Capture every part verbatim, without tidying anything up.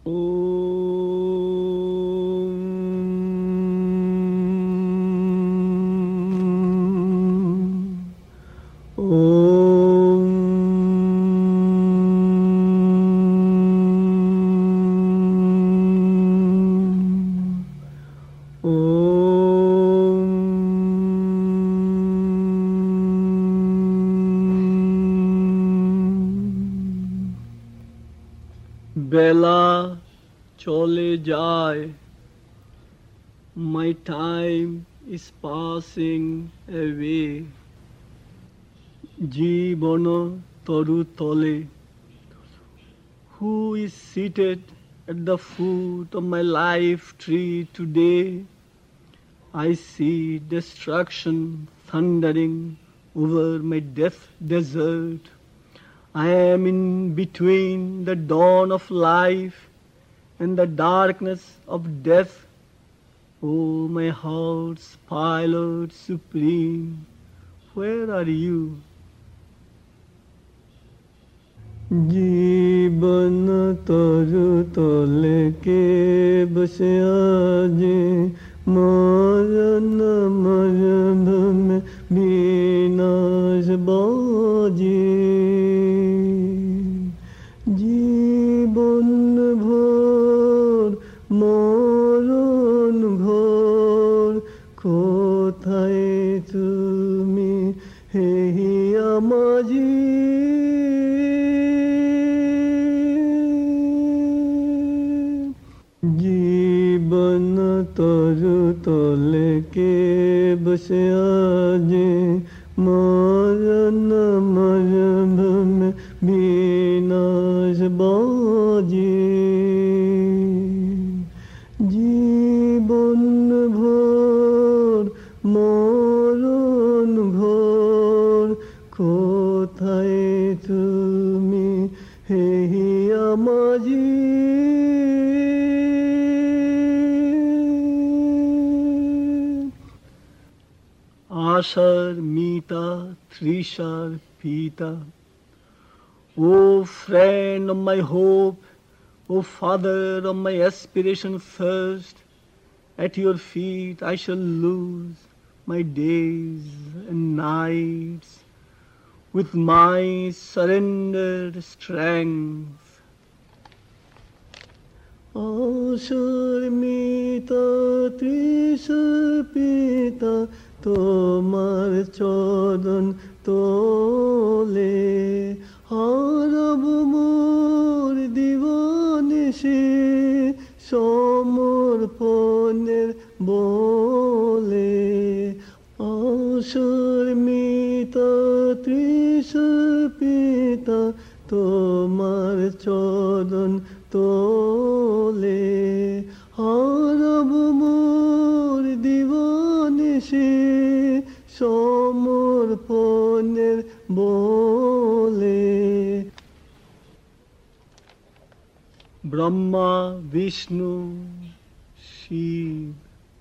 বেলা চলে যায়, my time is passing away. জীবন তরু তলে, who is seated at the foot of my life tree today? I see destruction thundering over my death desert. I am in between the dawn of life and the darkness of death. Oh, my heart's pilot supreme, where are you? জীবন তরু তলে কে বসে আজে মরণ মরণ বিনাশ বাজে জীবন ভোর মরণ ঘোর কোথায় তুমি হে আমাজি জীবন তরু তলে কে বসে আজে মরণ মরণ বিনাশ বাজে জীবন ভোর মরণ ঘোর কোথায় তুমি হে আমাজি Ashar, Mita, Trishar, Pita. O friend of my hope, O father of my aspiration thirst, at your feet I shall lose my days and nights with my surrendered strength. Ashar, Mita, Trishar, Pita, তোমার চরণ তোলে হারব মোর দিবানিশি সমর্পণের বলে আসর মিতা ত্রিশ পিতা তোমার চরণ তোলে হারব মোর দিবানিশি সমর্পণের বলে Brahma, Vishnu, Shiv.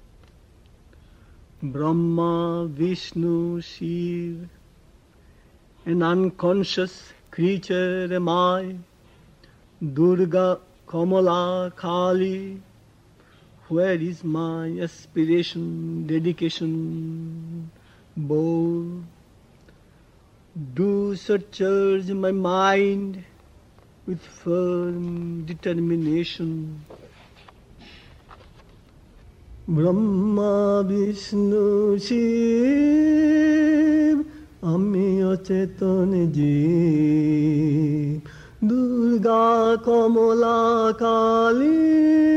Brahma, Vishnu, Shiv. An unconscious creature am I, Durga, Kamala, Kali. Where is my aspiration, dedication, bold? Do surcharge my mind with firm determination. Brahma, Vishnu, Shiv, ami অচেতন জীব দুর্গা কমলা কালী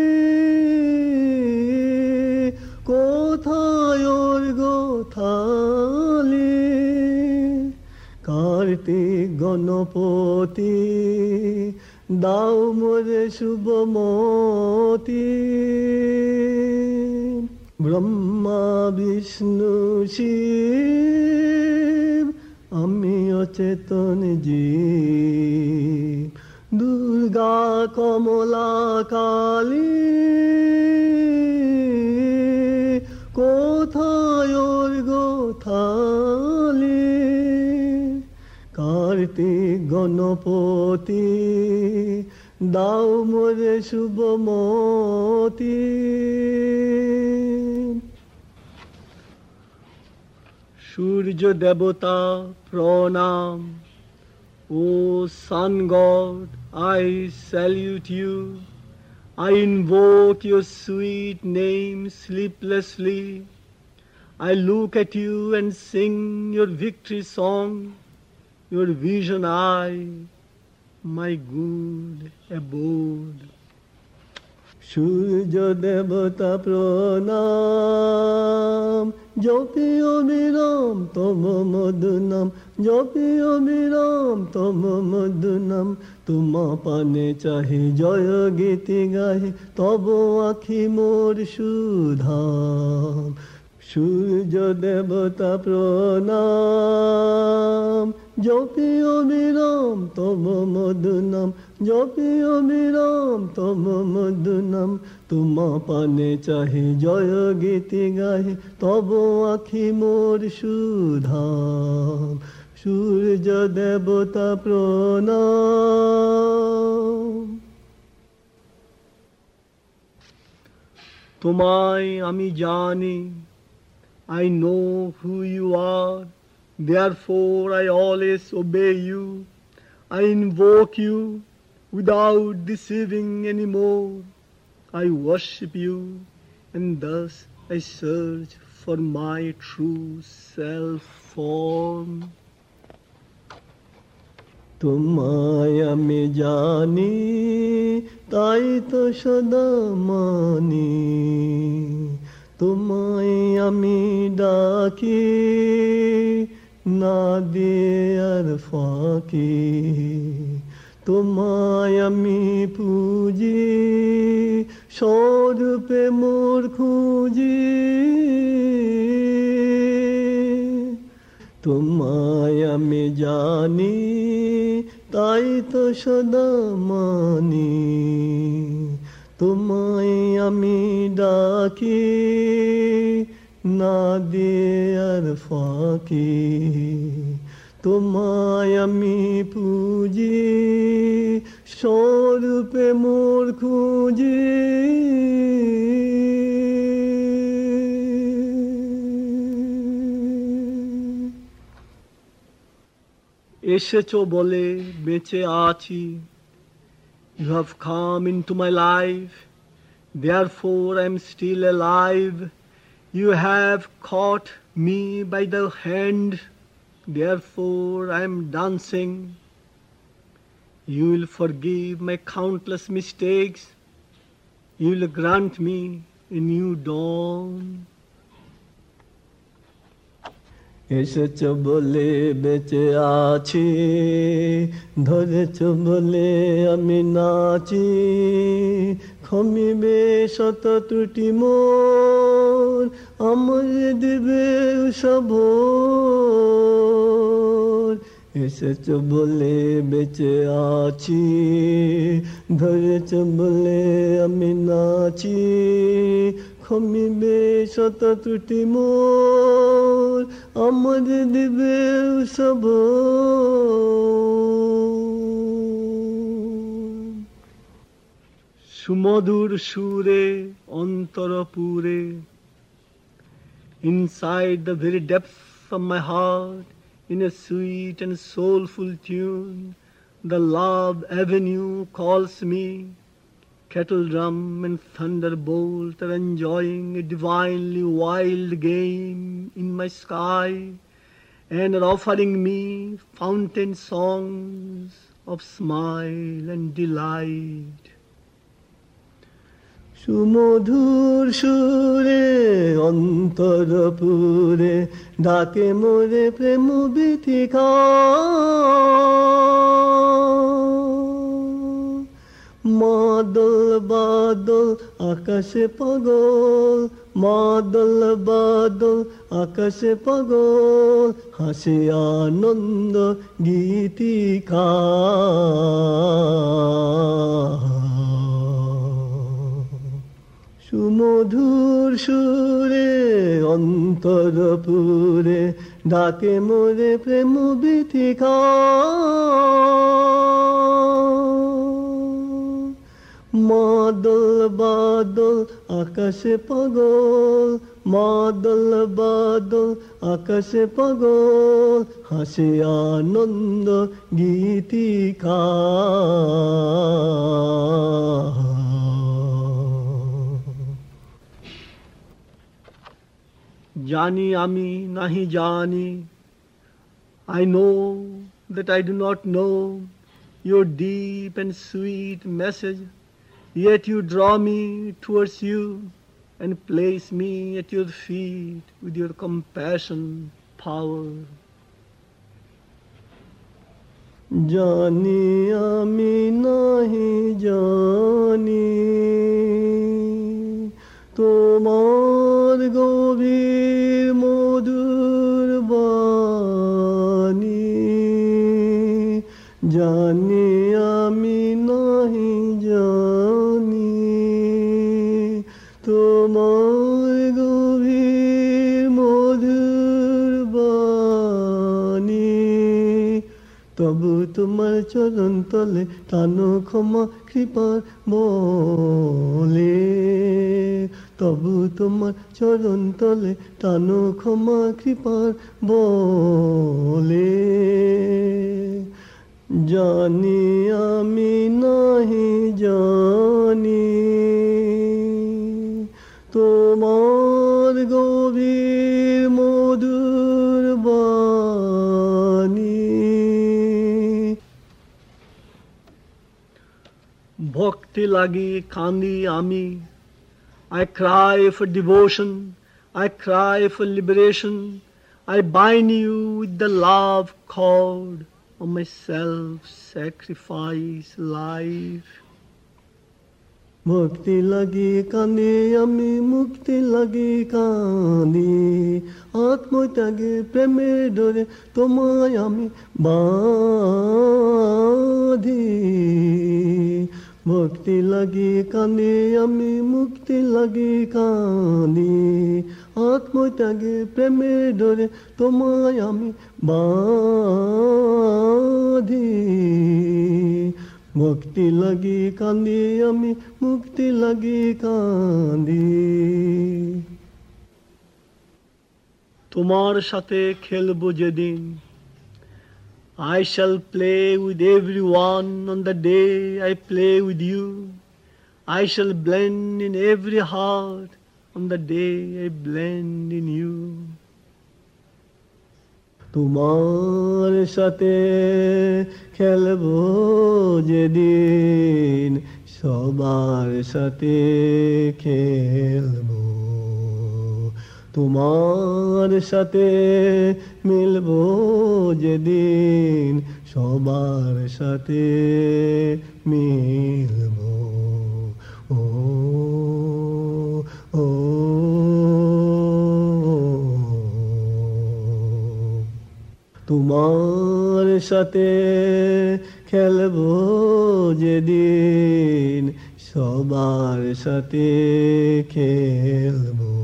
কোথায় ওর গোথালি কার্তিক গণপতি দাও মোরে শুভমতি ব্রহ্মা বিষ্ণু শিব আমি অচেতন জীব দুর্গা কমলা কালী কোথায় ওর গোথালি কার্তিক গণপতি দাও মোরে শুভমতি। সূর্য দেবতা প্রণাম, O sun god, I salute you. I invoke your sweet name sleeplessly. I look at you and sing your victory song, your vision eye, my good abode. সূর্য দেবতা প্রণাম, জপি অবিরাম তব মধুনাম, জপি অবিরাম তব মধুনাম। তোমা পানে চাহি জয় গীতি গাহি, তব আখি মোর সুধাম। সূর্য দেবতা প্রণাম, জপি অবিরাম তব মধুনাম, জপি অবিরাম তব মধুনাম। তোমা পানে চাহি জয় গীতি গাহি, তব আখি মোর সুধাম। সূর্য দেবতা প্রণাম। তোমায় আমি জানি, I know who you are, therefore I always obey you. I invoke you without deceiving anymore. I worship you, and thus I search for my true self form. তোমায় আমি জানি, তাই তো সদা মানি। তোমায় আমি ডাকি, না দিয়ে আর ফাঁকি। তোমায় আমি পুজি, স্বরূপে মোর খুঁজি। তোমায় আমি জানি, তাই তো সদা মানি। তোমায় আমি ডাকি, না দিয়ে আর ফাঁকি। তোমায় আমি পুজি, স্বরূপে মোর খুঁজি। এসেছো বলে বেঁচে আছি, you have come into my life, therefore I am still alive. You have caught me by the hand, therefore I am dancing. You will forgive my countless mistakes, you will grant me a new dawn. এসেছ বলে বেঁচে আছি, ধরেছ বলে আমি নাচি। ক্ষমিবে শত ত্রুটি মোর, আমার দিবে সব। এসেছ বলে বেঁচে আছি, ধরেছ বলে আমি নাচি। ক্ষমিবে শত ত্রুটি মোর, আমার দিবে সব। সুমধুর সুরে অন্তরপুরে, inside the very depths of my heart, in a sweet and soulful tune, the love avenue calls me. Kettle drum and thunderbolt are enjoying a divinely wild game in my sky, and are offering me fountain songs of smile and delight. সুমধুর সুরে অন্তরপুরে, ডাকে মোরে প্রেম বীথিকা। মাদল বাদল আকাশে পাগল, মাদল বাদল আকাশে পাগল, হাসে আনন্দ গীতিকা। সুমধুর সুরে অন্তরপুরে, ডাকে মোরে প্রেম বীথিকা। মাদল বাদল আকাশে পাগল, মাদল বাদল আকাশে পাগল, হাসে আনন্দ গীতিকা। জানি আমি নাহি জানি, I know that I do not know your deep and sweet message, yet you draw me towards you and place me at your feet with your compassion, power. জানি আমি নাহি জানি তোমার গভীর মধুর বাণী, জানি আমি নাহি জানি তোমার গভীর মধুর বাণী। তবু তোমার চরণ তলে টানো ক্ষমা কৃপার বলে, তবু তোমার চরণ তলে টানো ক্ষমা কৃপার বলে। জানি আমি নাহি জানি তোমার গভীর মধুর বাণী। Bhakti lagi kandi ami, I cry for devotion, I cry for liberation, I bind you with the love cord of my self-sacrifice life. মুক্তি লাগি কাঁদি আমি, মুক্তি লাগি কাঁদি, আত্মত্যাগে প্রেমের ডোরে তোমায় আমি বাঁধি। মুক্তি লাগি কাঁদি আমি, মুক্তি লাগি কাঁদি, আত্মত্যাগে প্রেমের ডোরে তোমায় আমি বাঁধি। মুক্তি লাগি কাঁদি আমি, মুক্তি লাগি কাঁদি। তোমার সাথে খেলবো যেদিন, I shall play with everyone on the day I play with you. I shall blend in every heart on the day I blend in you. তোমার সাথে খেলবো যেদিন, সবার সাথে খেলবো, তোমার সাথে মিলবো যেদিন, সবার সাথে মিলবো। ও ও তোমার সাথে খেলবো যেদিন, সবার সাথে খেলবো,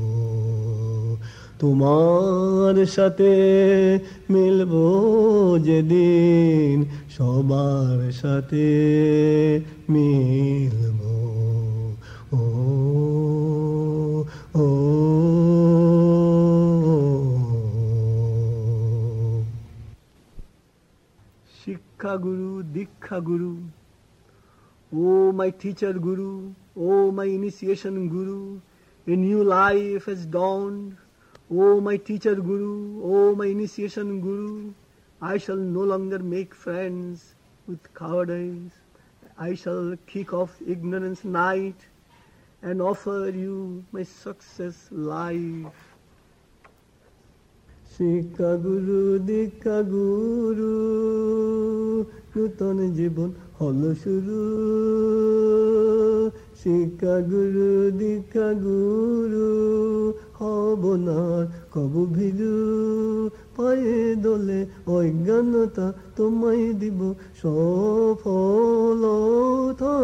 তোমার সাথে মিলবো যেদিন, সবার সাথে মিলবো। ও ও Shikha Guru, Dikha Guru, oh my teacher Guru, oh my initiation Guru, a new life has dawned. Oh my teacher Guru, oh my initiation Guru, I shall no longer make friends with cowardice. I shall kick off ignorance night and offer you my success life. শিক্ষা গুরু দীক্ষা গুরু, নূতন জীবন হলো শুরু। শিক্ষা গুরু দীক্ষা গুরু, হব না কবু ভীরু। পায়ে দোলে অজ্ঞানতা, তোমায় দিব সফলতা।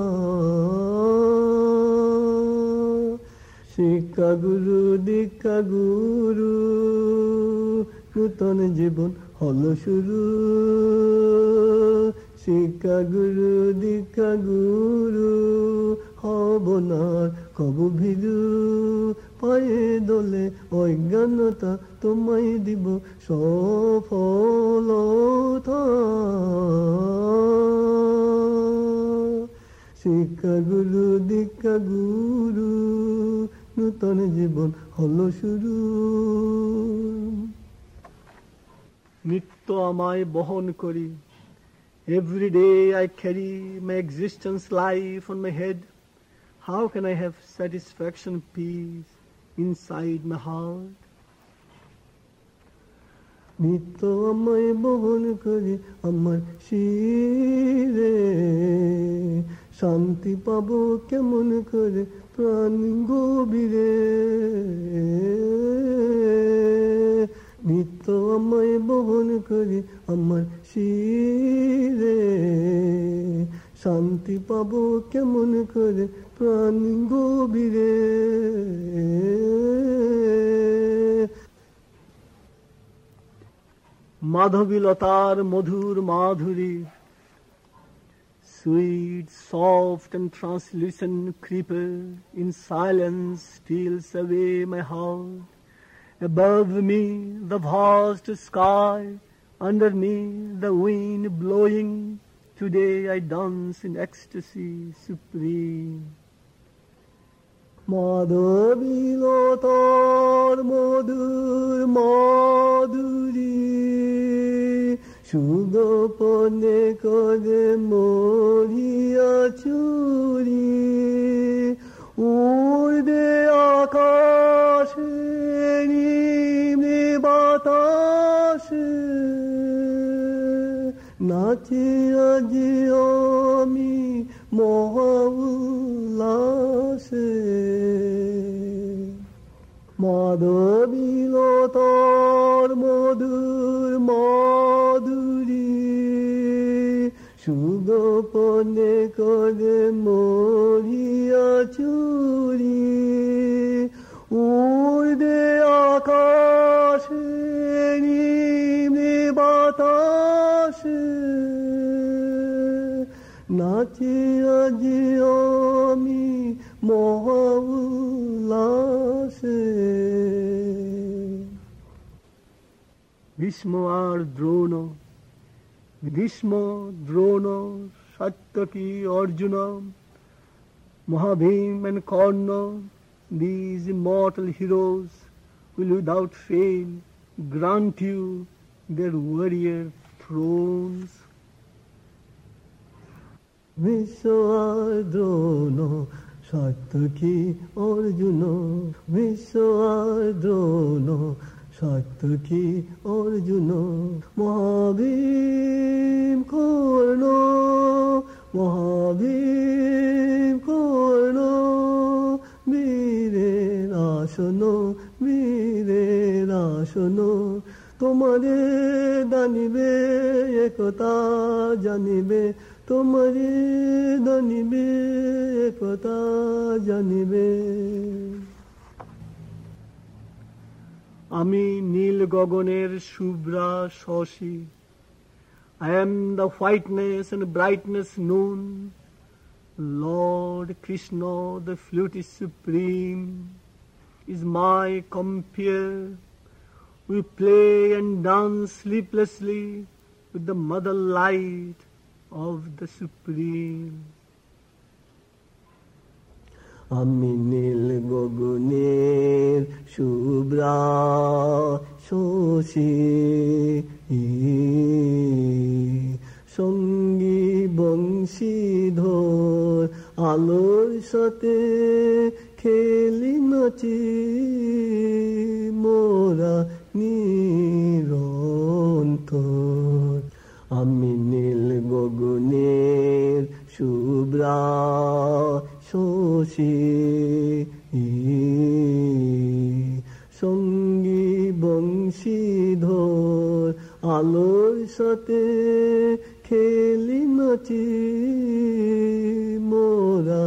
শিক্ষা গুরু দীক্ষা গুরু, নূতন জীবন হলো শুরু। শিক্ষা গুরু দীক্ষা গুরু হব না কবু ভীরু পায়ে দোলে অজ্ঞানতা তোমায় দিব সফলতা শিক্ষা গুরু দীক্ষা গুরু নূতন জীবন হলো শুরু নিত্য আমায় বহন করি every day I carry my existence life on my head how can I have satisfaction peace inside my heart নিত্য আমায় বহন করি আমার শিরে শান্তি পাবো কেমন করে প্রাণ গভীরে নিত্য আমায় বহন করি আমার শিরে শান্তি পাবো কেমন করে প্রাণ গভীরে মাধবীলতার মধুর মাধুরী sweet, soft and translucent creeper in silence steals away my heart. Above me the vast sky, under me the wind blowing. Today I dance in ecstasy supreme. মাধবীলতার মধুর মাধুরী সুগোপনে করে মরিয়া চুরি উড়বে আকাশে নিম্নে বাতাসে নাচি আজি আমি মহা উল্লাসে মাধবীলতার মধুর মাধুরী সুগোপনে করে মরিয়া চুরি উড়বে আকাশে নিম্নে বাতাসে নাচি আজি আমি মহা উল্লাসে ভীষ্ম আর Drona Bhishma Drona Satyaki Arjun Mahabhim and Karna, these immortal heroes will without fail grant you their warrior thrones. বিশ্ব আর দ্রোণ সাত্যকী অর্জুন বিশ্ব আর দ্রোণ সাত্যকী অর্জুন মহাভীম কর্ণ মহাভীম কর্ণ বীরের আসন বীরের আসন তোমারে দানিবে একতা জানিবে তোমারে দানিবে একতা জানিবে আমি নীল গগনের Shubhra Shashi I am the whiteness and brightness known. Lord Krishna, the flute is supreme, is my compeer. We play and dance sleeplessly with the mother light of the Supreme. আমি নীল গগনের শুভ্রা শশী সঙ্গী বংশীধর আলোর সাথে খেলি নাচি মোরা নিরন্তর আমি নীল গগনের শুভ্রা শশী সঙ্গী বংশীধর আলোর সাথে খেলি নাচি মোরা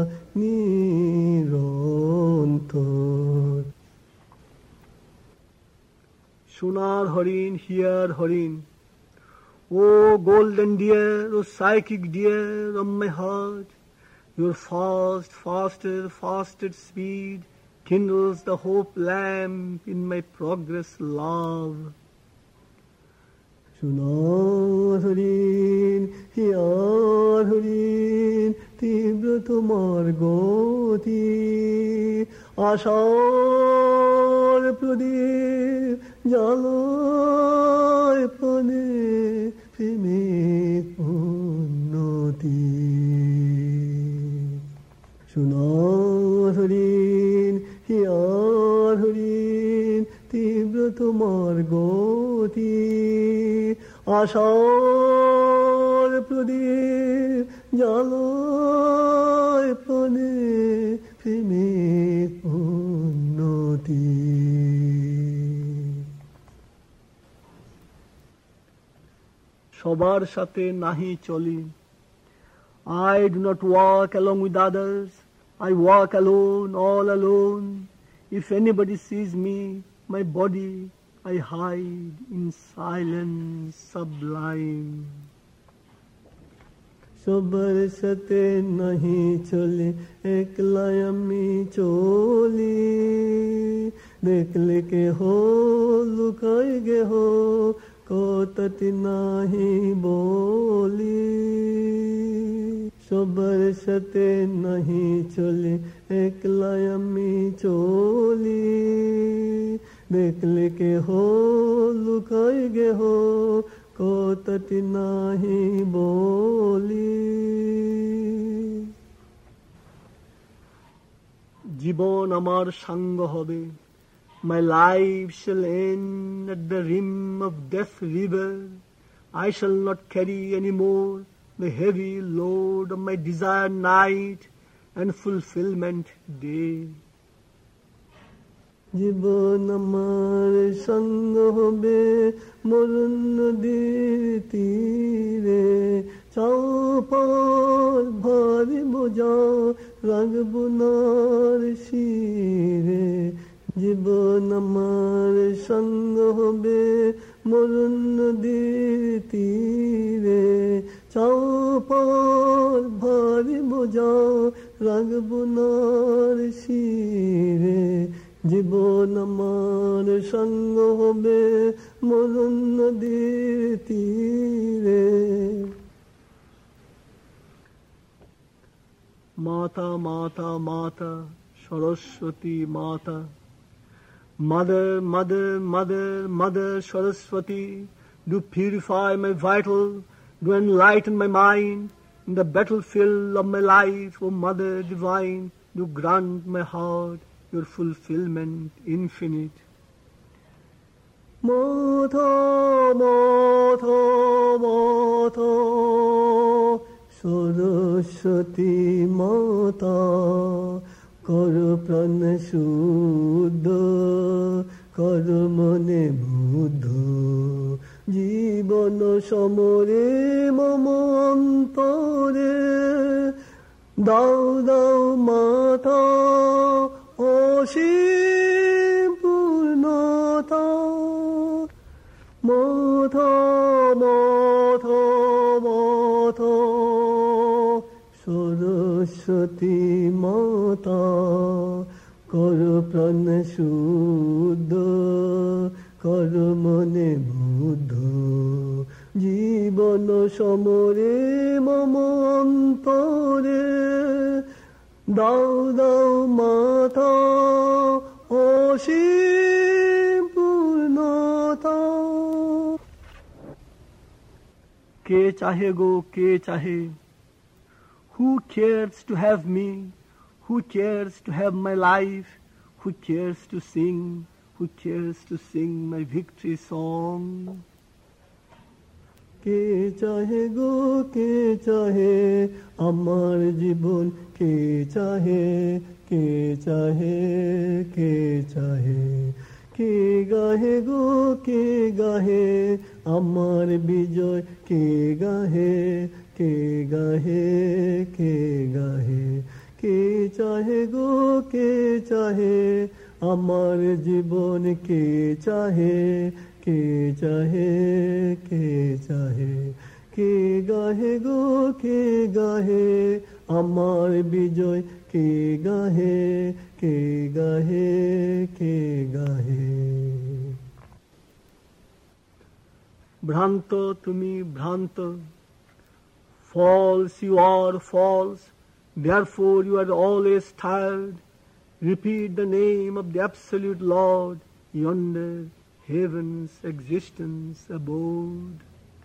নিরন্তর সোনার হরিণ হিয়ার হরিণ O golden deer, O psychic deer of my heart, your fast, faster, faster speed kindles the hope lamp in my progress love. সোনার হরিণ হিয়ার হরিণ তীব্র তোমার গতি আশার প্রদীপ জ্বালায় প্রাণে প্রেমের উন্নতি সোনার হরিণ হিয়ার হরিণ তীব্র তোমার গতি আশার প্রদীপ জ্বালায় প্রাণে প্রেমের উন্নতি সবার সাথে নাহি চলি I do not walk along with others. I walk alone, all alone. If anybody sees me, my body, I hide in silence sublime. সবার সাথে নাহি চলে একলা আমি চলি দেখলে কে হো লুকাই গে হো কথাটি নাহি বলি সবার সাথে নাহি চলে একলা আমি চলি দেখলে কে হো লুকাই গে হো কথাটি নাহি বলি জীবন আমার সাঙ্গ হবে My life shall end at the rim of death river. I shall not carry any more the heavy load of my desire night and fulfillment day. জীবন আমার সঙ্গ হবে মরণ নদীর তীরে চাপার ভারী বোঝা রাখবো নার শিরে জীবন আমার সঙ্গ হবে মরণ নদীর তীরে চাপার ভারী বোঝা রাখবো নার শিরে জীবন আমার সঙ্গ হবে মরণ নদীর তীরে মাতা মাতা মাতা সরস্বতী মাতা Mother, mother, mother, mother Saraswati, do purify my vital, do enlighten my mind in the battlefield of my life, O Mother divine, do grant my heart your fulfillment infinite. Mata, Mata, Mata, Saraswati Mata, কর প্রাণ শুদ্ধ কর মনে বুদ্ধ জীবন সমরে মম অন্তরে দাও দাও মাতা অসীম পূর্ণতা মাতা মাতা মাতা সরস্বতী মাতা কর প্রাণ শুদ্ধ কর মনে বুদ্ধ জীবন সমরে মম অন্তরে দাও দাও মাতা অসীম পূর্ণতা কে চাহে গো কে চাহে Who cares to have me? Who cares to have my life? Who cares to sing? Who cares to sing my victory song? কে চাহে গো কে চাহে আমার জীবন কে চাহে কে চাহে কে চাহে কে গাহে গো কে গাহে আমার বিজয় কে গাহে কে গাহে কে গাহে কে চাহে গো কে চাহে আমার জীবন কে চাহে কে চাহে কে চাহে কে গাহে গো কে গাহে আমার বিজয় কে গাহে কে গাহে কে গাহে ভ্রান্ত তুমি ভ্রান্ত false you are false therefore you are always tired repeat the name of the absolute Lord yonder heaven's existence abode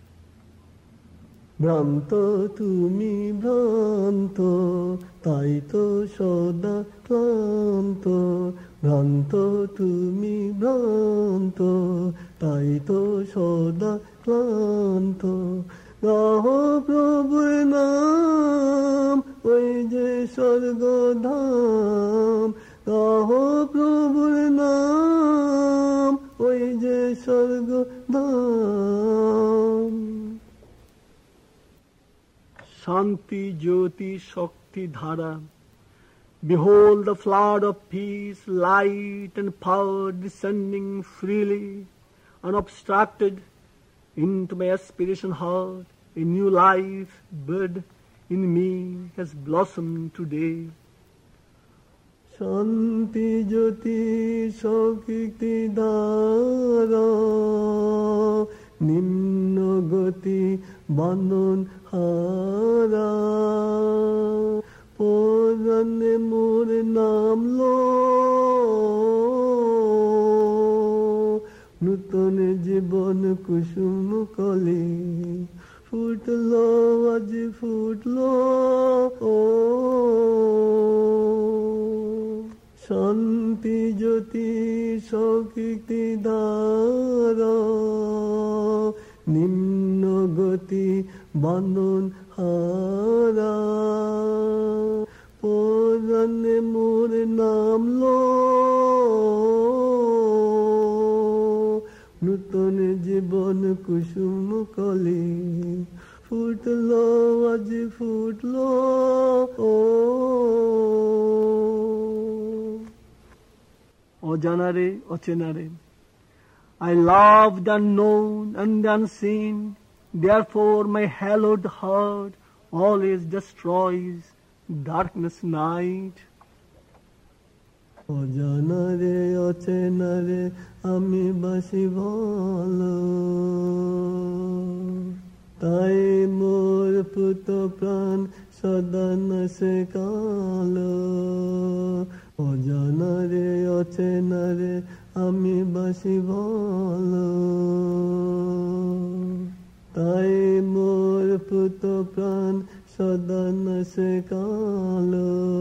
ভ্রান্ত তুমি ভ্রান্ত তাই তো সদা ক্লান্ত ভ্রান্ত তুমি ভ্রান্ত তাই তো সদা ক্লান্ত গাহো প্রভুর নাম ওই যে স্বর্গধাম গাহো প্রভুর নাম ওই যে স্বর্গধাম Shanti Jyoti Shakti Dhara behold the flood of peace, light and power descending freely, unobstructed into my aspiration heart. A new life bud in me has blossomed today. Shanti Jyoti Shakti Dhara Nimno Gati Bandhan Hara Porane Mor Naam Lo Nutan Jibon Kusum Kali Futlo Aji Futlo Shanti Jyoti Shakti Dhara Nimno Gati Bandhan Hara Porane Mor Naam Lo Nutan Jibon Kusum Kali Futlo Aji Futlo অজানারে অচেনারে I love the unknown and the unseen, therefore my hallowed heart always destroys darkness night. অজানারে অচেনারে আমি বাসি ভালো তাই মোর পুত প্রাণ সদা নাশে কালো অজানারে অচেনারে আমি বাসি ভালো তাই মোর পুত প্রাণ সদা নাশে কালো